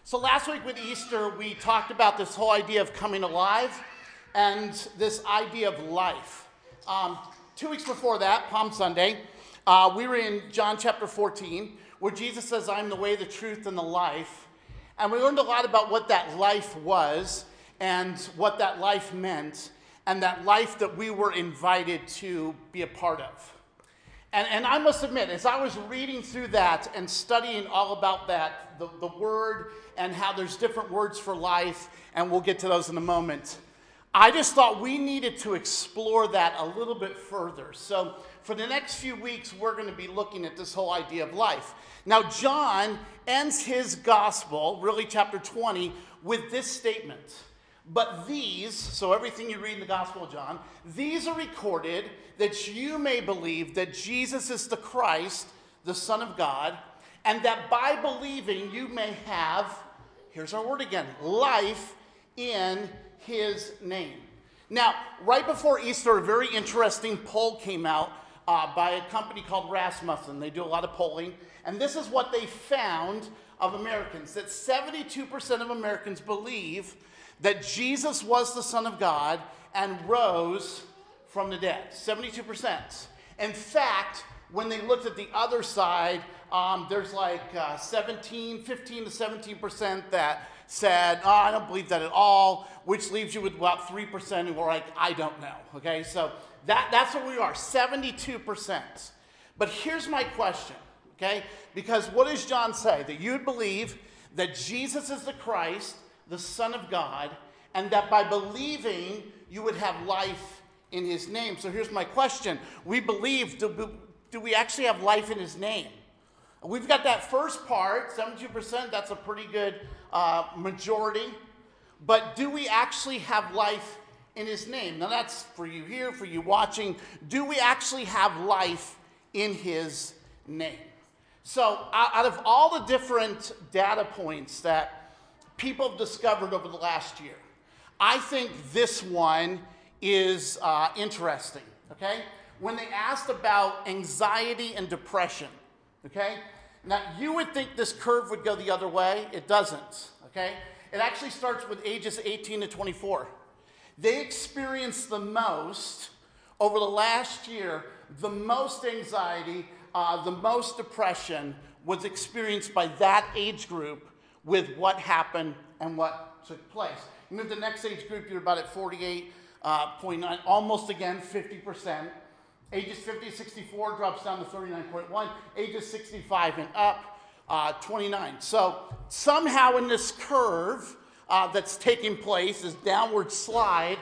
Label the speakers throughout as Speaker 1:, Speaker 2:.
Speaker 1: So last week with Easter, we talked about this whole idea of coming alive and this idea of life. 2 weeks before that, Palm Sunday, we were in John chapter 14, where Jesus says, "I'm the way, the truth, and the life." And we learned a lot about what that life was and what that life meant, and that life that we were invited to be a part of. And I must admit, as I was reading through that and studying all about that, the word and how there's different words for life, and we'll get to those in a moment, I just thought we needed to explore that a little bit further. So for the next few weeks, we're going to be looking at this whole idea of life. Now, John ends his gospel, really chapter 20, with this statement. "But these," so everything you read in the Gospel of John, "these are recorded that you may believe that Jesus is the Christ, the Son of God, and that by believing you may have," here's our word again, "life in his name." Now, right before Easter, a very interesting poll came out by a company called Rasmussen. They do a lot of polling, and this is what they found of Americans, that 72% of Americans believe that Jesus was the Son of God and rose from the dead. 72%. In fact, when they looked at the other side, there's like 15 to 17% that said, "Oh, I don't believe that at all," which leaves you with about 3% who are like, "I don't know." Okay, so that's what we are, 72%. But here's my question, okay? Because what does John say? That you'd believe that Jesus is the Christ, the Son of God, and that by believing you would have life in his name. So here's my question. We believe, do we actually have life in his name? We've got that first part, 72%, that's a pretty good majority. But do we actually have life in his name? Now that's for you here, for you watching. Do we actually have life in his name? So out of all the different data points that people have discovered over the last year, I think this one is interesting, okay? When they asked about anxiety and depression, okay? Now, you would think this curve would go the other way. It doesn't, okay? It actually starts with ages 18 to 24. They experienced the most, over the last year, the most anxiety, the most depression was experienced by that age group with what happened and what took place. You move to the next age group, you're about at 48.9, almost again 50%. Ages 50 to 64 drops down to 39.1. Ages 65 and up, 29. So somehow in this curve that's taking place, this downward slide,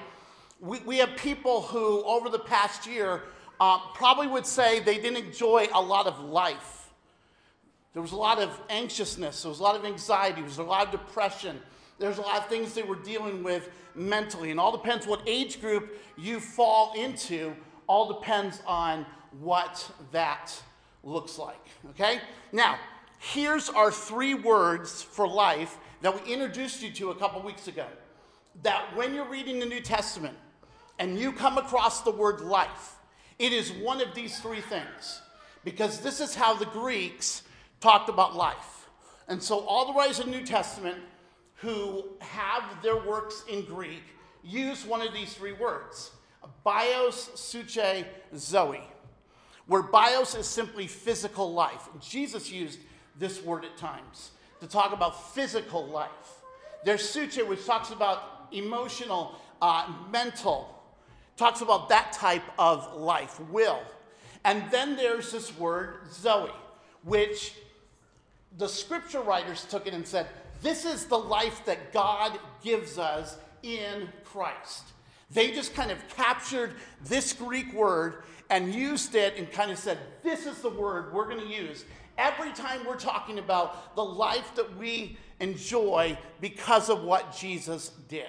Speaker 1: we have people who over the past year probably would say they didn't enjoy a lot of life. There was a lot of anxiousness, there was a lot of anxiety, there was a lot of depression. There's a lot of things they were dealing with mentally. And all depends what age group you fall into, all depends on what that looks like, okay? Now, here's our 3 words for life that we introduced you to a couple weeks ago. That when you're reading the New Testament and you come across the word life, it is one of these 3 things. Because this is how the Greeks talked about life. And so all the writers of the New Testament who have their works in Greek use one of these 3 words. Bios, suche, zoe. Where bios is simply physical life. Jesus used this word at times to talk about physical life. There's suche, which talks about emotional, mental, talks about that type of life, will. And then there's this word zoe, which the scripture writers took it and said, this is the life that God gives us in Christ. They just kind of captured this Greek word and used it and kind of said, this is the word we're going to use every time we're talking about the life that we enjoy because of what Jesus did.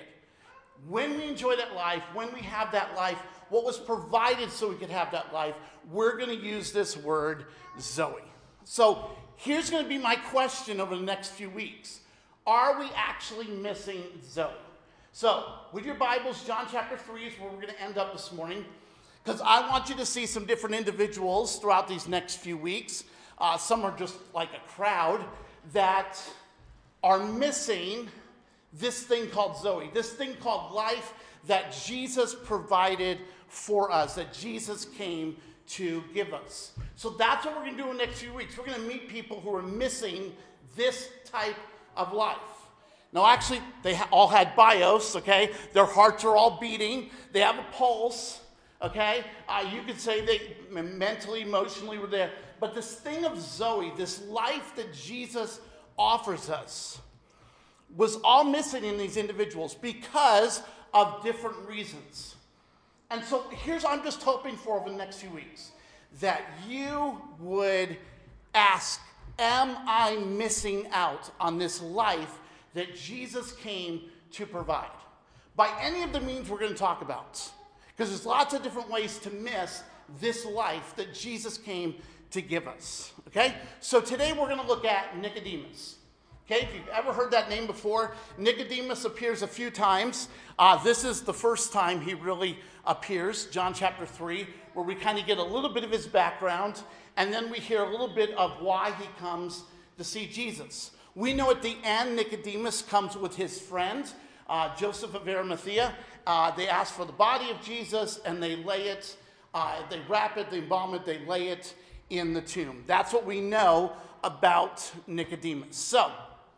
Speaker 1: When we enjoy that life, when we have that life, what was provided so we could have that life, we're going to use this word Zoe. So here's going to be my question over the next few weeks. Are we actually missing Zoe? So, with your Bibles, John chapter 3 is where we're going to end up this morning, because I want you to see some different individuals throughout these next few weeks. Some are just like a crowd that are missing this thing called Zoe, this thing called life that Jesus provided for us, that Jesus came to give us. So that's what we're going to do in the next few weeks. We're going to meet people who are missing this type of life. Now, actually, they all had bios, okay? Their hearts are all beating. They have a pulse, okay? You could say they mentally, emotionally were there. But this thing of Zoe, this life that Jesus offers us, was all missing in these individuals because of different reasons. And so I'm just hoping for over the next few weeks that you would ask, am I missing out on this life that Jesus came to provide? By any of the means we're going to talk about. Because there's lots of different ways to miss this life that Jesus came to give us. Okay? So today we're going to look at Nicodemus. Okay, if you've ever heard that name before, Nicodemus appears a few times. This is the first time he really appears, John chapter 3, where we kind of get a little bit of his background, and then we hear a little bit of why he comes to see Jesus. We know at the end, Nicodemus comes with his friend, Joseph of Arimathea. They ask for the body of Jesus, and they lay it, they wrap it, they embalm it, they lay it in the tomb. That's what we know about Nicodemus. So,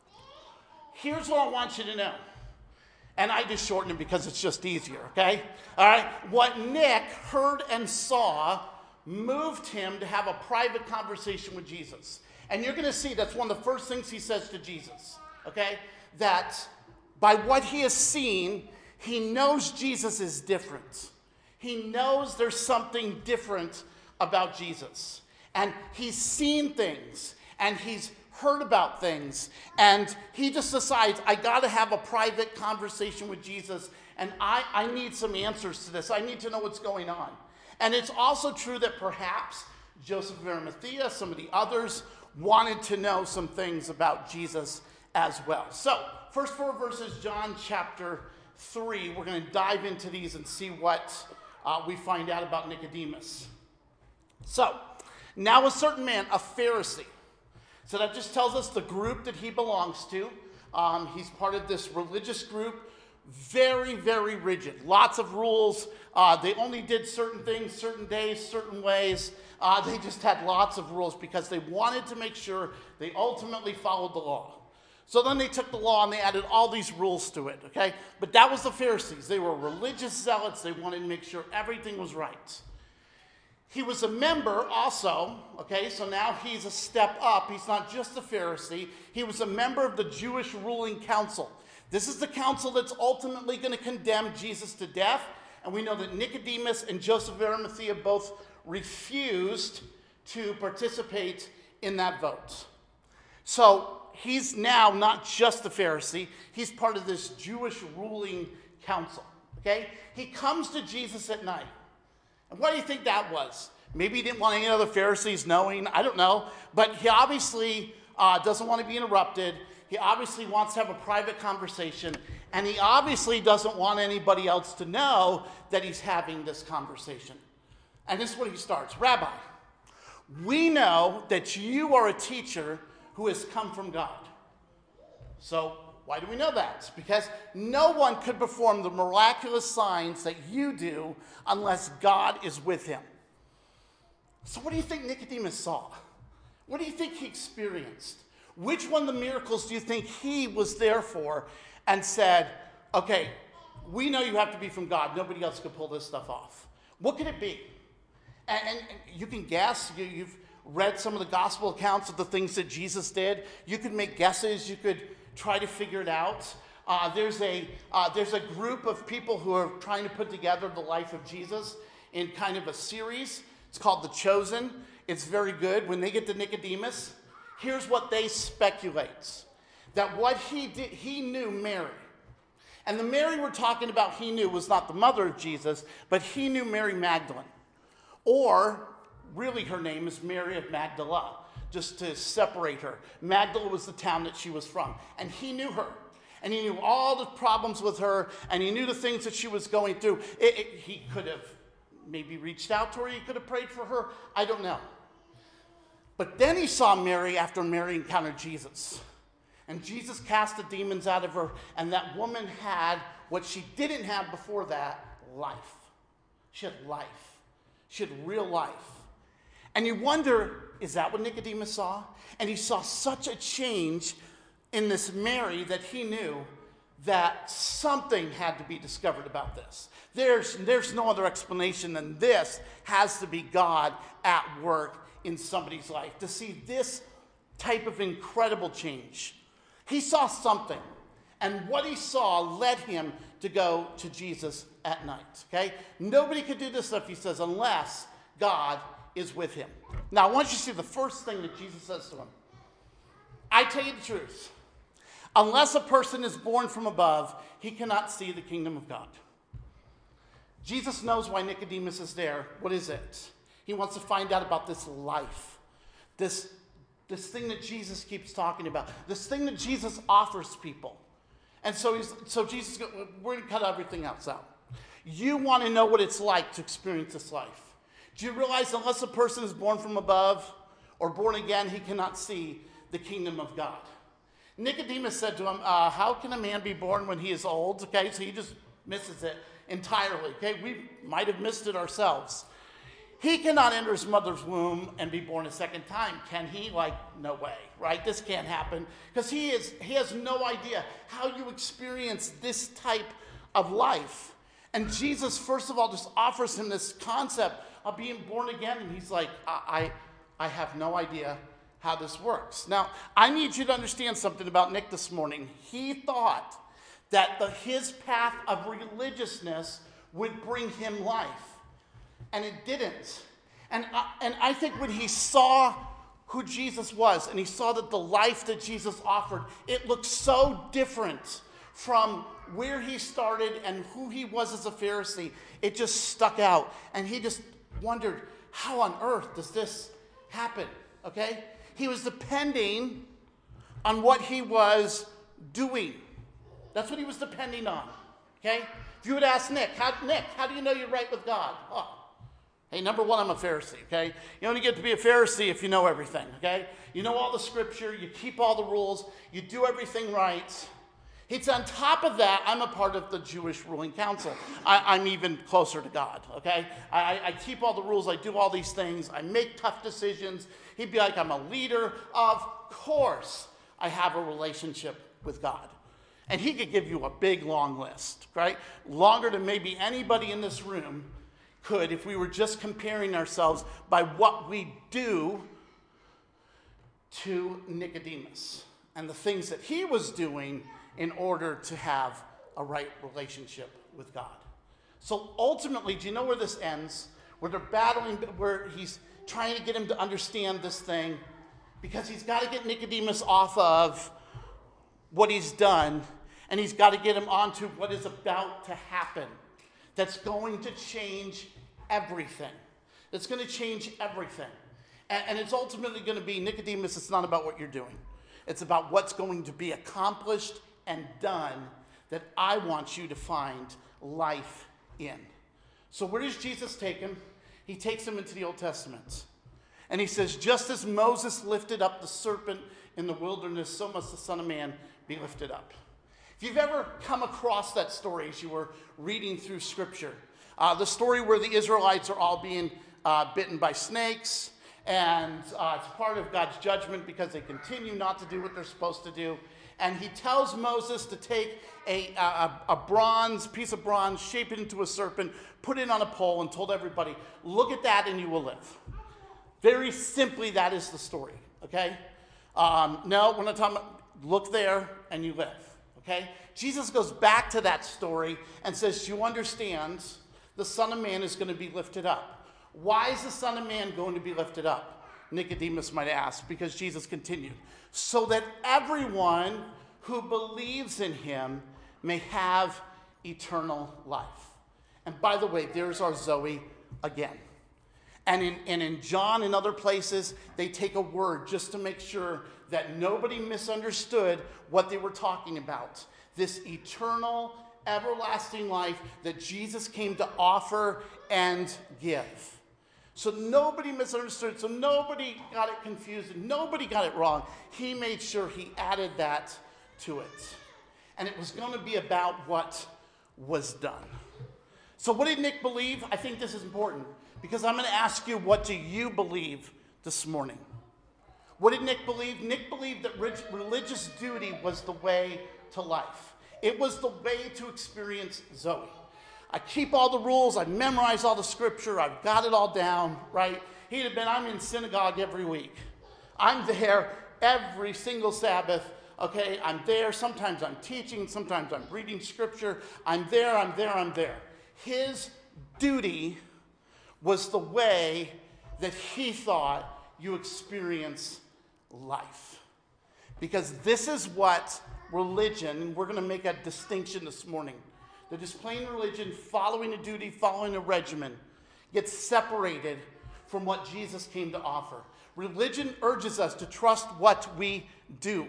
Speaker 1: here's what I want you to know. And I just shorten it because it's just easier, okay? All right? What Nick heard and saw moved him to have a private conversation with Jesus. And you're going to see that's one of the first things he says to Jesus, okay? That by what he has seen, he knows Jesus is different. He knows there's something different about Jesus. And he's seen things, and he's heard about things, and he just decides, I got to have a private conversation with Jesus, and I need some answers to this. I need to know what's going on. And it's also true that perhaps Joseph of Arimathea, some of the others, wanted to know some things about Jesus as well. So, first 4 verses, John chapter 3, we're going to dive into these and see what we find out about Nicodemus. So, now a certain man, a Pharisee. So that just tells us the group that he belongs to. He's part of this religious group, very, very rigid. Lots of rules. They only did certain things, certain days, certain ways. They just had lots of rules because they wanted to make sure they ultimately followed the law. So then they took the law and they added all these rules to it, okay? But that was the Pharisees. They were religious zealots. They wanted to make sure everything was right. He was a member also, okay, so now he's a step up. He's not just a Pharisee. He was a member of the Jewish ruling council. This is the council that's ultimately going to condemn Jesus to death. And we know that Nicodemus and Joseph of Arimathea both refused to participate in that vote. So he's now not just a Pharisee. He's part of this Jewish ruling council, okay? He comes to Jesus at night. And what do you think that was? Maybe he didn't want any other Pharisees knowing. I don't know. But he obviously doesn't want to be interrupted. He obviously wants to have a private conversation. And he obviously doesn't want anybody else to know that he's having this conversation. And this is where he starts. Rabbi, we know that you are a teacher who has come from God. So why do we know that? Because no one could perform the miraculous signs that you do unless God is with him. So what do you think Nicodemus saw? What do you think he experienced? Which one of the miracles do you think he was there for and said, okay, we know you have to be from God. Nobody else could pull this stuff off. What could it be? And you can guess. You've read some of the gospel accounts of the things that Jesus did. You could make guesses. You could try to figure it out. There's a group of people who are trying to put together the life of Jesus in kind of a series. It's called The Chosen. It's very good. When they get to Nicodemus, here's what they speculate. That what he did, he knew Mary. And the Mary we're talking about he knew was not the mother of Jesus, but he knew Mary Magdalene. Or, really her name is Mary of Magdala, just to separate her. Magdala was the town that she was from. And he knew her. And he knew all the problems with her, and he knew the things that she was going through. He could have maybe reached out to her. He could have prayed for her. I don't know. But then he saw Mary after Mary encountered Jesus. And Jesus cast the demons out of her, and that woman had what she didn't have before that, life. She had life. She had real life. And you wonder, is that what Nicodemus saw? And he saw such a change in this Mary that he knew that something had to be discovered about this. There's no other explanation than this has to be God at work in somebody's life. To see this type of incredible change. He saw something. And what he saw led him to go to Jesus at night. Okay? Nobody could do this stuff, he says, unless God is with him. Now, I want you to see the first thing that Jesus says to him. I tell you the truth. Unless a person is born from above, he cannot see the kingdom of God. Jesus knows why Nicodemus is there. What is it? He wants to find out about this life. This thing that Jesus keeps talking about. This thing that Jesus offers people. And so Jesus, we're going to cut everything else out. You want to know what it's like to experience this life. Do you realize unless a person is born from above or born again, he cannot see the kingdom of God? Nicodemus said to him, how can a man be born when he is old? Okay, so he just misses it entirely. Okay, we might have missed it ourselves. He cannot enter his mother's womb and be born a second time. Can he? No way, right? This can't happen because he has no idea how you experience this type of life. And Jesus, first of all, just offers him this concept of being born again. And he's like, I have no idea how this works. Now, I need you to understand something about Nick this morning. He thought that his path of religiousness would bring him life. And it didn't. And I think when he saw who Jesus was and he saw that the life that Jesus offered, it looked so different from where he started and who he was as a Pharisee. It just stuck out. And he just wondered, how on earth does this happen? Okay? He was depending on what he was doing. That's what he was depending on. Okay? If you would ask Nick, how do you know you're right with God? Oh. Hey, number one, I'm a Pharisee, okay? You only get to be a Pharisee if you know everything, okay? You know all the scripture, you keep all the rules, you do everything right. It's on top of that, I'm a part of the Jewish ruling council. I'm even closer to God, okay? I keep all the rules, I do all these things, I make tough decisions. He'd be like, I'm a leader. Of course, I have a relationship with God. And he could give you a big, long list, right? Longer than maybe anybody in this room could if we were just comparing ourselves by what we do to Nicodemus and the things that he was doing in order to have a right relationship with God. So ultimately, do you know where this ends? Where they're battling, where he's trying to get him to understand this thing because he's got to get Nicodemus off of what he's done and he's got to get him onto what is about to happen. That's going to change everything. It's going to change everything. And it's ultimately going to be, Nicodemus, it's not about what you're doing. It's about what's going to be accomplished and done that I want you to find life in. So where does Jesus take him? He takes him into the Old Testament. And he says, just as Moses lifted up the serpent in the wilderness, so must the Son of Man be lifted up. If you've ever come across that story as you were reading through Scripture, the story where the Israelites are all being bitten by snakes, and it's part of God's judgment because they continue not to do what they're supposed to do. And he tells Moses to take a piece of bronze, shape it into a serpent, put it on a pole, and told everybody, look at that and you will live. Very simply, that is the story, okay? No, we're not talking about, look there and you live. Okay? Jesus goes back to that story and says, you understand, the Son of Man is going to be lifted up. Why is the Son of Man going to be lifted up? Nicodemus might ask, because Jesus continued, so that everyone who believes in him may have eternal life. And by the way, there's our Zoe again. And in John and other places, they take a word just to make sure that nobody misunderstood what they were talking about. This eternal, everlasting life that Jesus came to offer and give. So nobody misunderstood, so nobody got it confused, and nobody got it wrong. He made sure he added that to it. And it was going to be about what was done. So what did Nick believe? I think this is important, because I'm going to ask you, what do you believe this morning? What did Nick believe? Nick believed that religious duty was the way to life. It was the way to experience Zoe. I keep all the rules, I memorize all the scripture, I've got it all down, right? He'd have been, I'm in synagogue every week. I'm there every single Sabbath, okay? I'm there, sometimes I'm teaching, sometimes I'm reading scripture. I'm there. His duty was the way that he thought you experience life. Because this is what religion, and we're going to make a distinction this morning, that just plain religion, following a duty, following a regimen, gets separated from what Jesus came to offer. Religion urges us to trust what we do.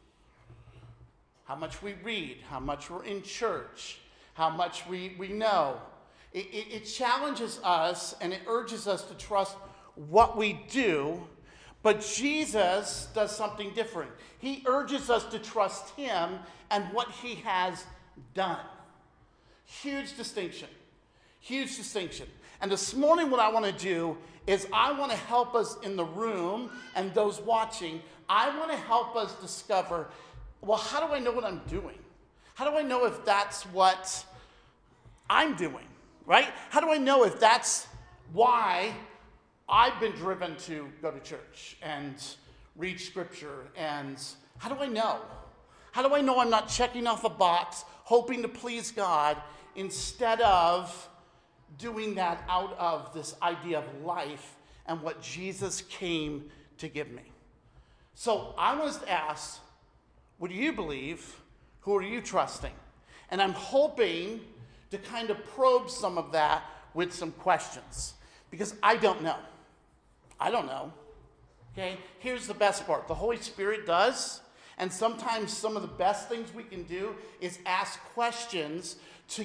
Speaker 1: How much we read, how much we're in church, how much we know. It challenges us and it urges us to trust what we do, but Jesus does something different. He urges us to trust him and what he has done. Huge distinction. And this morning what I want to do is I want to help us in the room and those watching, I want to help us discover, well, how do I know what I'm doing? How do I know if that's what I'm doing, right? How do I know if that's why I've been driven to go to church and read scripture? And how do I know? How do I know I'm not checking off a box, hoping to please God, instead of doing that out of this idea of life and what Jesus came to give me? So I want us to ask, what do you believe? Who are you trusting? And I'm hoping to kind of probe some of that with some questions, because I don't know. Okay? Here's the best part. The Holy Spirit does, and sometimes some of the best things we can do is ask questions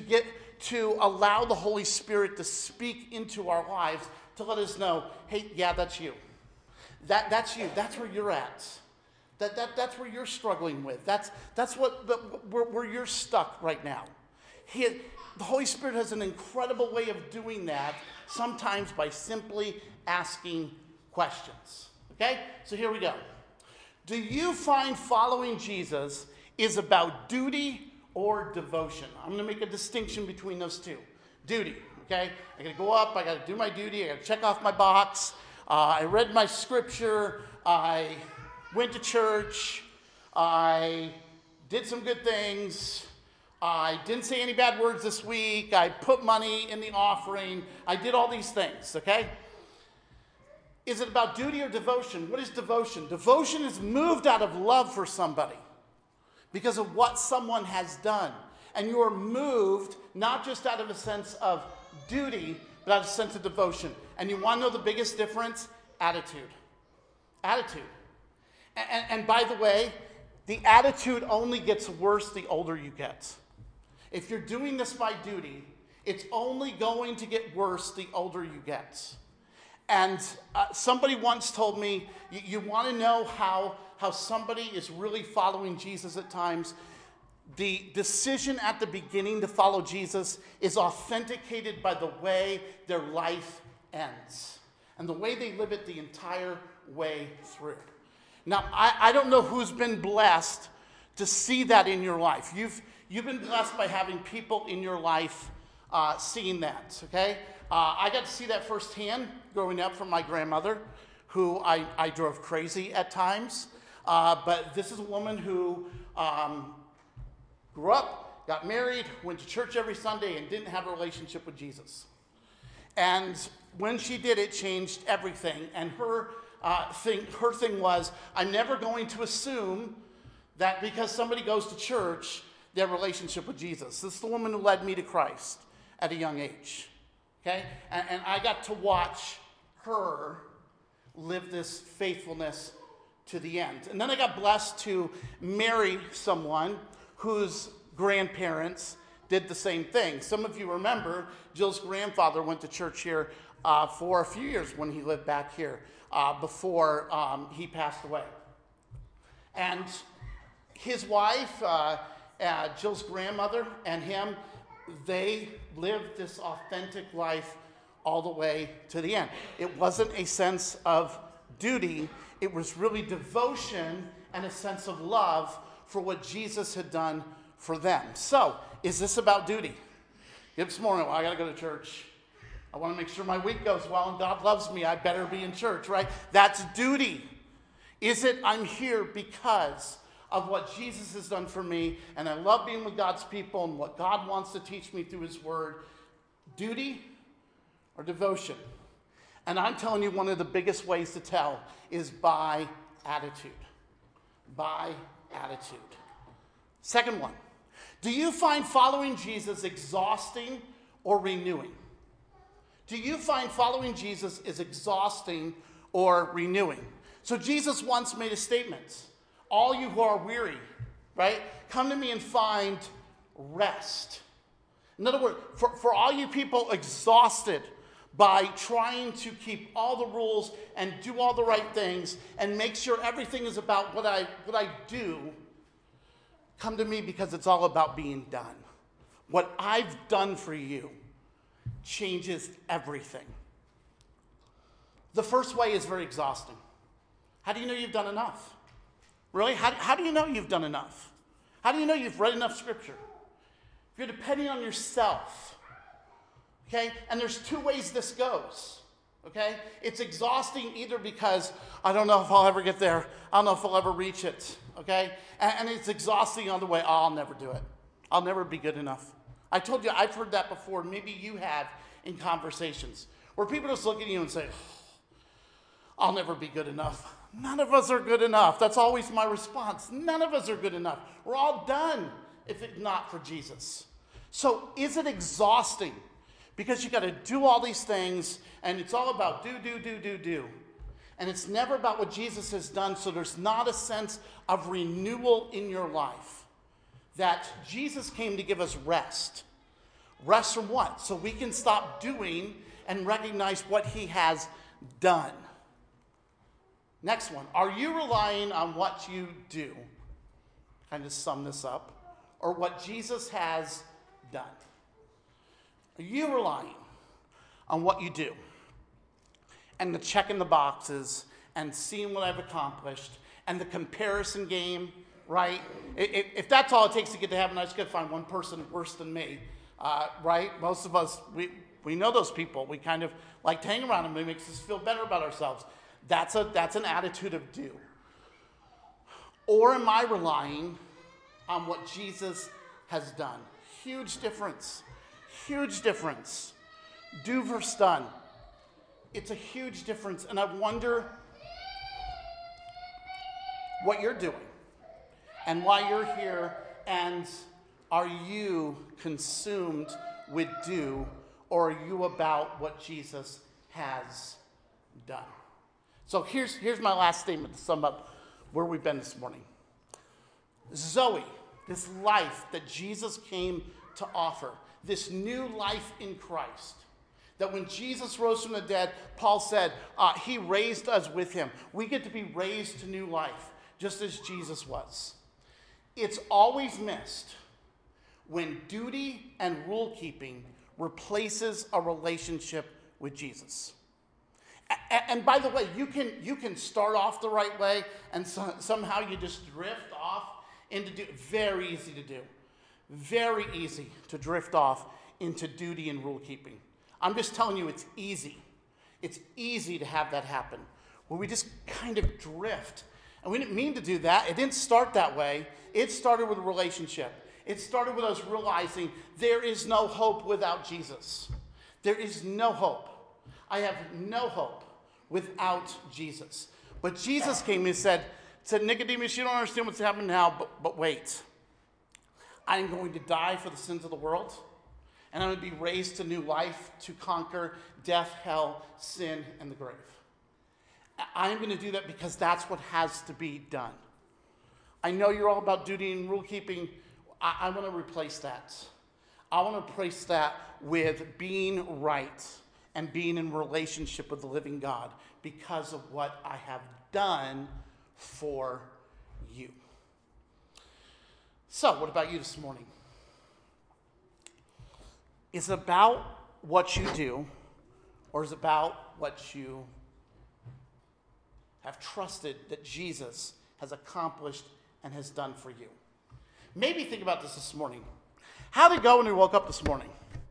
Speaker 1: to allow the Holy Spirit to speak into our lives, to let us know, hey, yeah, that's you. That's you. That's where you're at. That's where you're struggling with. That's where you're stuck right now. The Holy Spirit has an incredible way of doing that, sometimes by simply asking questions. Okay? So here we go. Do you find following Jesus is about duty or devotion? I'm going to make a distinction between those two. Duty, okay? I got to go up, I got to do my duty, I got to check off my box. I read my scripture, I went to church, I did some good things, I didn't say any bad words this week, I put money in the offering, I did all these things, okay? Is it about duty or devotion? What is devotion? Devotion is moved out of love for somebody because of what someone has done. And you are moved not just out of a sense of duty, but out of a sense of devotion. And you want to know the biggest difference? Attitude. Attitude. And by the way, the attitude only gets worse the older you get. If you're doing this by duty, it's only going to get worse the older you get. And somebody once told me, you want to know how somebody is really following Jesus at times? The decision at the beginning to follow Jesus is authenticated by the way their life ends and the way they live it the entire way through. Now, I don't know who's been blessed to see that in your life. You've been blessed by having people in your life seeing that, okay? I got to see that firsthand growing up from my grandmother, who I drove crazy at times. But this is a woman who grew up, got married, went to church every Sunday, and didn't have a relationship with Jesus. And when she did, it changed everything. And her thing was, I'm never going to assume that because somebody goes to church, they have a relationship with Jesus. This is the woman who led me to Christ at a young age. Okay? And I got to watch her live this faithfulness to the end. And then I got blessed to marry someone whose grandparents did the same thing. Some of you remember Jill's grandfather went to church here for a few years when he lived back here before he passed away. And his wife, Jill's grandmother, and him, they lived this authentic life all the way to the end. It wasn't a sense of duty. It was really devotion and a sense of love for what Jesus had done for them. So, is this about duty? This morning, well, I got to go to church. I want to make sure my week goes well and God loves me. I better be in church, right? That's duty. Is it I'm here because of what Jesus has done for me and I love being with God's people and what God wants to teach me through his word? Duty or devotion? And I'm telling you, one of the biggest ways to tell is by attitude. By attitude. Second one, do you find following Jesus exhausting or renewing? Do you find following Jesus is exhausting or renewing? So Jesus once made a statement. All you who are weary, right? Come to me and find rest. In other words, for all you people exhausted by trying to keep all the rules and do all the right things and make sure everything is about what I do, come to me because it's all about being done. What I've done for you changes everything. The first way is very exhausting. How do you know you've done enough? Really? How do you know you've done enough? How do you know you've read enough scripture? If you're depending on yourself, okay? And there's two ways this goes, okay? It's exhausting either because I don't know if I'll ever get there. I don't know if I'll ever reach it, okay? And it's exhausting on the way. Oh, I'll never do it. I'll never be good enough. I told you, I've heard that before. Maybe you have in conversations where people just look at you and say, I'll never be good enough. None of us are good enough. That's always my response. None of us are good enough. We're all done if it's not for Jesus. So is it exhausting? Because you got to do all these things and it's all about do. And it's never about what Jesus has done, so there's not a sense of renewal in your life. That Jesus came to give us rest. Rest from what? So we can stop doing and recognize what he has done. Next one. Are you relying on what you do? Kind of sum this up. Or what Jesus has done? Are you relying on what you do? And the checking the boxes and seeing what I've accomplished and the comparison game, right? If that's all it takes to get to heaven, I just got to find one person worse than me, right? Most of us, we know those people. We kind of like to hang around them. It makes us feel better about ourselves. That's an attitude of do. Or am I relying on what Jesus has done? Huge difference. Huge difference. Do versus done. It's a huge difference. And I wonder what you're doing and why you're here, and are you consumed with do, or are you about what Jesus has done? So here's my last statement to sum up where we've been this morning. Zoe, this life that Jesus came to offer, this new life in Christ, that when Jesus rose from the dead, Paul said, he raised us with him. We get to be raised to new life, just as Jesus was. It's always missed when duty and rule keeping replaces a relationship with Jesus. And by the way, you can start off the right way and somehow you just drift off into very easy to do. Very easy to drift off into duty and rule keeping. I'm just telling you, it's easy. It's easy to have that happen, where we just kind of drift. And we didn't mean to do that. It didn't start that way. It started with a relationship. It started with us realizing there is no hope without Jesus. There is no hope. I have no hope without Jesus. But Jesus came and said, Nicodemus, you don't understand what's happening now, but wait. I'm going to die for the sins of the world, and I'm going to be raised to new life to conquer death, hell, sin, and the grave. I'm going to do that because that's what has to be done. I know you're all about duty and rule keeping. I want to replace that. I want to replace that with being right and being in relationship with the living God because of what I have done for you. So, what about you this morning? Is it about what you do, or is it about what you have trusted that Jesus has accomplished and has done for you? Maybe think about this morning. How did it go when we woke up this morning?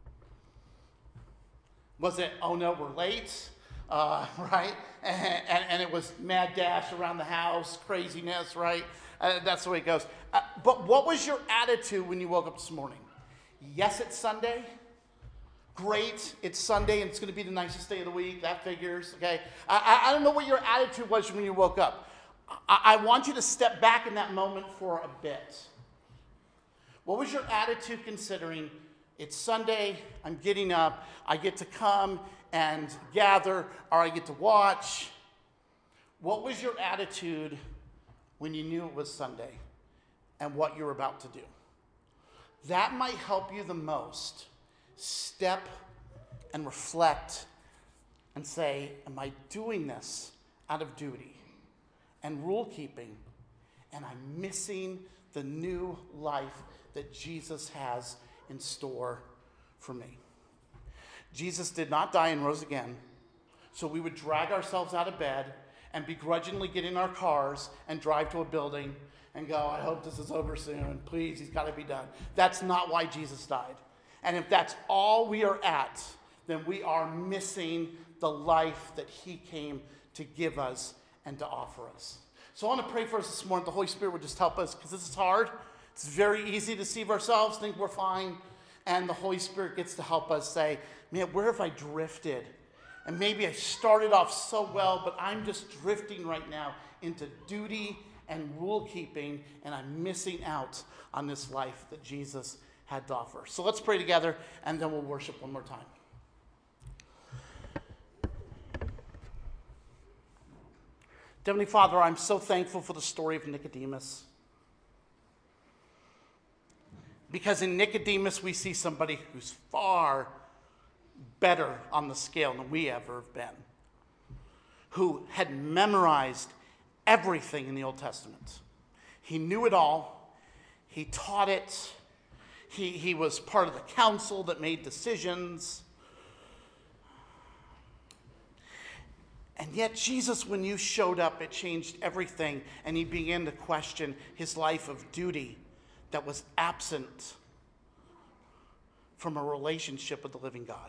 Speaker 1: Was it, oh no, we're late, right? And it was mad dash around the house, craziness, right? That's the way it goes. But what was your attitude when you woke up this morning? Yes, it's Sunday. Great, it's Sunday and it's going to be the nicest day of the week. That figures, okay? I don't know what your attitude was when you woke up. I want you to step back in that moment for a bit. What was your attitude considering it's Sunday, I'm getting up, I get to come and gather, or I get to watch? What was your attitude when you knew it was Sunday and what you're about to do? That might help you the most. Step and reflect and say, am I doing this out of duty and rule keeping? And I'm missing the new life that Jesus has in store for me. Jesus did not die and rose again, so we would drag ourselves out of bed and begrudgingly get in our cars and drive to a building and go, I hope this is over soon. Please, he's got to be done. That's not why Jesus died. And if that's all we are at, then we are missing the life that he came to give us and to offer us. So I want to pray for us this morning. The Holy Spirit would just help us, because this is hard. It's very easy to deceive ourselves, think we're fine. And the Holy Spirit gets to help us say, man, where have I drifted? And maybe I started off so well, but I'm just drifting right now into duty and rule keeping, and I'm missing out on this life that Jesus had to offer. So let's pray together, and then we'll worship one more time. Heavenly Father, I'm so thankful for the story of Nicodemus. Because in Nicodemus, we see somebody who's far better on the scale than we ever have been, who had memorized everything in the Old Testament. He knew it all. He taught it. He was part of the council that made decisions. And yet Jesus, when you showed up, it changed everything, and he began to question his life of duty that was absent from a relationship with the living God.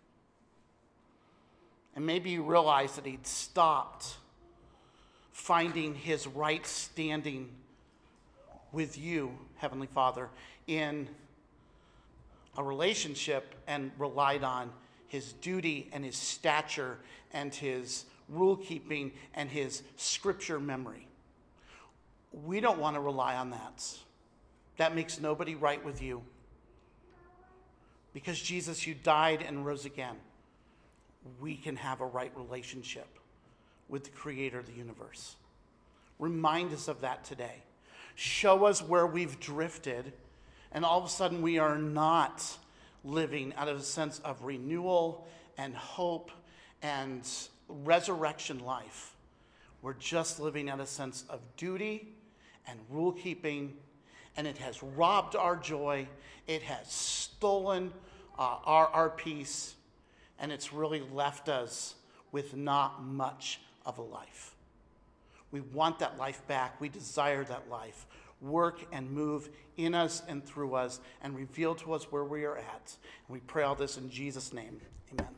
Speaker 1: And maybe you realized that he'd stopped finding his right standing with you, Heavenly Father, in a relationship, and relied on his duty and his stature and his rule keeping and his scripture memory. We don't want to rely on that. That makes nobody right with you. Because Jesus, you died and rose again, we can have a right relationship with the creator of the universe. Remind us of that today. Show us where we've drifted, and all of a sudden we are not living out of a sense of renewal and hope and resurrection life. We're just living out of a sense of duty and rule keeping, and it has robbed our joy. It has stolen our peace, and it's really left us with not much of a life. We want that life back. We desire that life. Work and move in us and through us, and reveal to us where we are at. And we pray all this in Jesus' name. Amen.